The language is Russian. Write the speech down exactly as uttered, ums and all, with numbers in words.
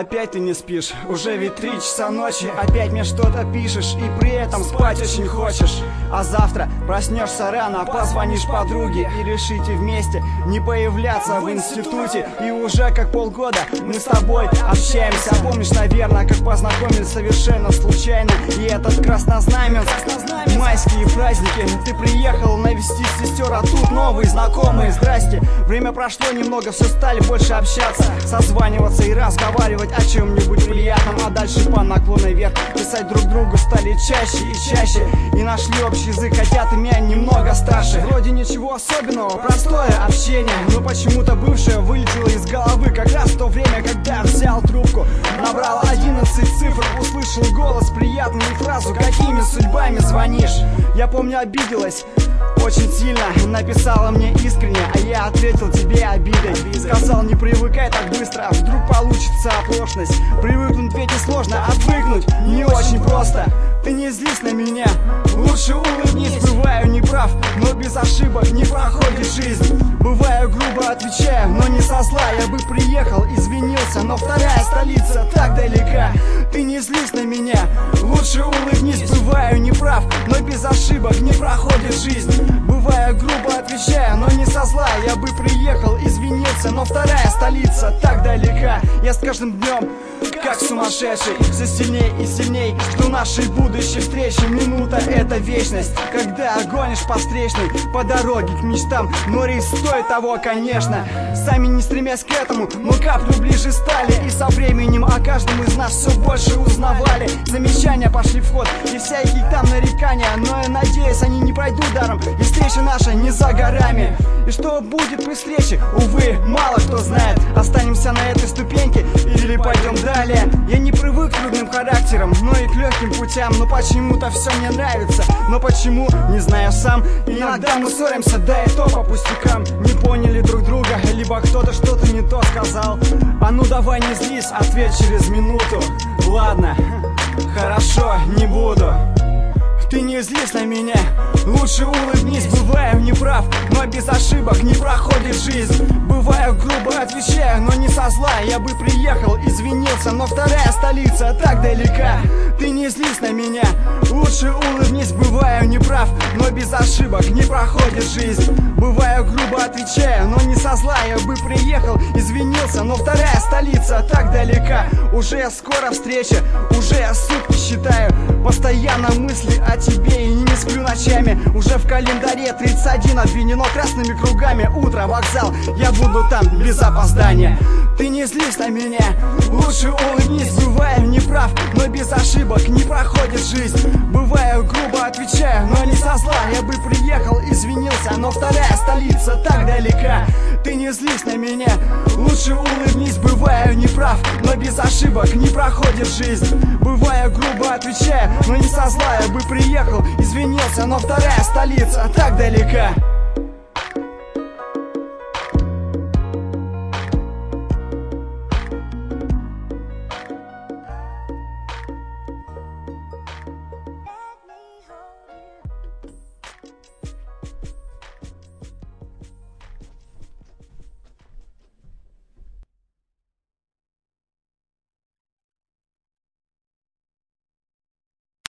Опять ты не спишь, уже ведь три часа ночи. Опять мне что-то пишешь и при этом спать очень хочешь. А завтра проснешься рано, позвонишь подруге и решите вместе не появляться в институте. И уже как полгода мы с тобой общаемся. Помнишь, наверное, как познакомились совершенно случайно. И этот краснознаменск, майские праздники. Ты приехал навестить сестер, а тут новые знакомые. Здрасте, время прошло немного, все стали больше общаться, созваниваться и разговаривать о чем-нибудь приятном. А дальше по наклонной вверх писать друг другу стали чаще и чаще. И нашли общий язык, хотя ты меня немного старше. Вроде ничего особенного, простое общение, но почему-то бывшее вылетело из головы как раз в то время, когда взял трубку. Набрал одиннадцать цифр, услышал голос приятный и фразу: какими судьбами звонишь? Я помню, обиделась очень сильно, написала мне искренне, а я ответил тебе обидой. Сказал: не привыкай так быстро, вдруг получится оплошность. Привыкнуть ведь и сложно, отвыкнуть не очень просто. Ты не злись на меня, лучше улыбнись. Бываю неправ, но без ошибок не проходит жизнь. Бываю грубо отвечаю, но не со зла. Я бы приехал, извинился, но вторая столица так далека. Ты не злись на меня, лучше улыбнись. Бываю неправ, но без ошибок не проходит жизнь. Бываю грубо отвечаю, но не со зла. Я бы приехал, извинился, но вторая столица так далека. Я с каждым днем как сумасшедший, все сильней и сильней жду нашей будущей встречи. Минута — это вечность, когда гонишь по встречной по дороге к мечтам. Но риск стоит того, конечно, сами не стремясь к этому, но каплю ближе стали. И со временем о каждом из нас все больше узнавали. Замечания пошли в ход и всякие там нарекания, но я надеюсь, они не пройдут даром, и встреча наша не за горами. И что будет при встрече, увы, мало кто знает. Останемся на этой ступеньке или пойдем далее. Я не привык к трудным характерам, но и к легким путям. Но почему-то все мне нравится, но почему, не знаю сам. Иногда мы ссоримся, да и то по пустякам. Не поняли друг друга, либо кто-то что-то не то сказал. А ну давай не злись, ответь через минуту. Ладно, хорошо, не буду. Ты не злись на меня, лучше улыбнись. Бываю неправ, но без ошибок не проходит жизнь. Бываю грубо отвечаю, но не со зла. Я бы приехал, извинился, но вторая столица так далека. Ты не злись на меня, лучше улыбнись. Бываю неправ, но без ошибок не проходит жизнь. Бываю грубо отвечаю, но не со зла. Я бы приехал, извинился, но вторая столица так далека. Уже скоро встреча, уже сутки считаю. Постоянно мысли о тебе и не сплю ночами. Уже в календаре тридцать один обведено красными кругами. Утро, вокзал, я буду там без опоздания. Ты не злись на меня, лучше улыбнись. Бываю неправ, но без ошибок не проходит жизнь. Бываю грубо отвечаю, но не со зла. Я бы приехал, извинился, но вторая столица так далека. Ты не злись на меня, лучше улыбнись. Бываю неправ, но без ошибок не проходит жизнь. Бываю грубо отвечаю, но не со зла. Я бы приехал, извинился, но вторая столица так далека.